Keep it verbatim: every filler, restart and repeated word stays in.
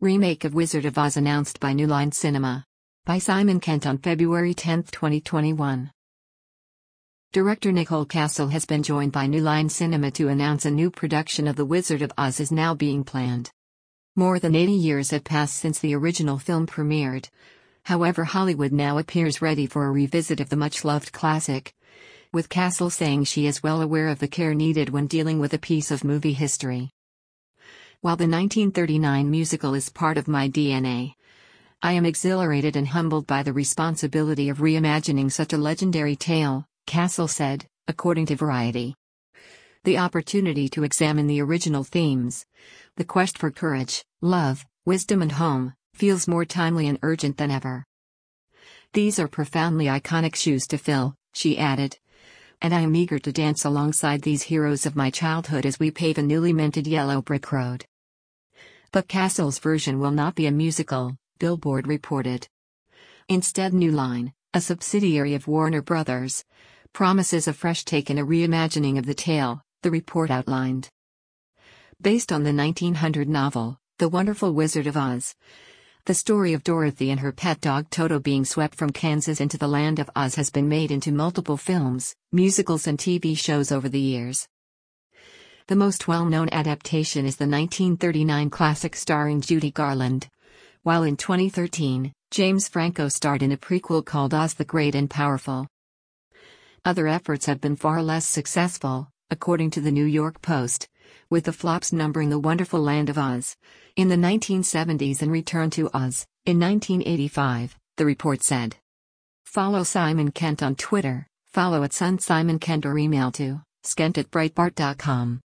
Remake of Wizard of Oz announced by New Line Cinema. By Simon Kent on February tenth, twenty twenty-one. Director Nicole Kassell has been joined by New Line Cinema to announce a new production of The Wizard of Oz is now being planned. More than eighty years have passed since the original film premiered. However, Hollywood now appears ready for a revisit of the much-loved classic, with Kassell saying she is well aware of the care needed when dealing with a piece of movie history. While the nineteen thirty-nine musical is part of my D N A, I am exhilarated and humbled by the responsibility of reimagining such a legendary tale, Kassell said, according to Variety. The opportunity to examine the original themes, the quest for courage, love, wisdom and home, feels more timely and urgent than ever. These are profoundly iconic shoes to fill, she added. And I am eager to dance alongside these heroes of my childhood as we pave a newly minted yellow brick road. But Kassell's version will not be a musical, Billboard reported. Instead, New Line, a subsidiary of Warner Brothers, promises a fresh take and a reimagining of the tale, the report outlined. Based on the nineteen hundred novel, The Wonderful Wizard of Oz, the story of Dorothy and her pet dog Toto being swept from Kansas into the land of Oz has been made into multiple films, musicals and T V shows over the years. The most well-known adaptation is the nineteen thirty-nine classic starring Judy Garland, while in twenty thirteen, James Franco starred in a prequel called Oz the Great and Powerful. Other efforts have been far less successful, according to the New York Post, with the flops numbering The Wonderful Land of Oz in the nineteen seventies and Return to Oz in nineteen eighty-five, the report said. Follow Simon Kent on Twitter, follow at Sun Simon Kent or email to skent at breitbart dot com.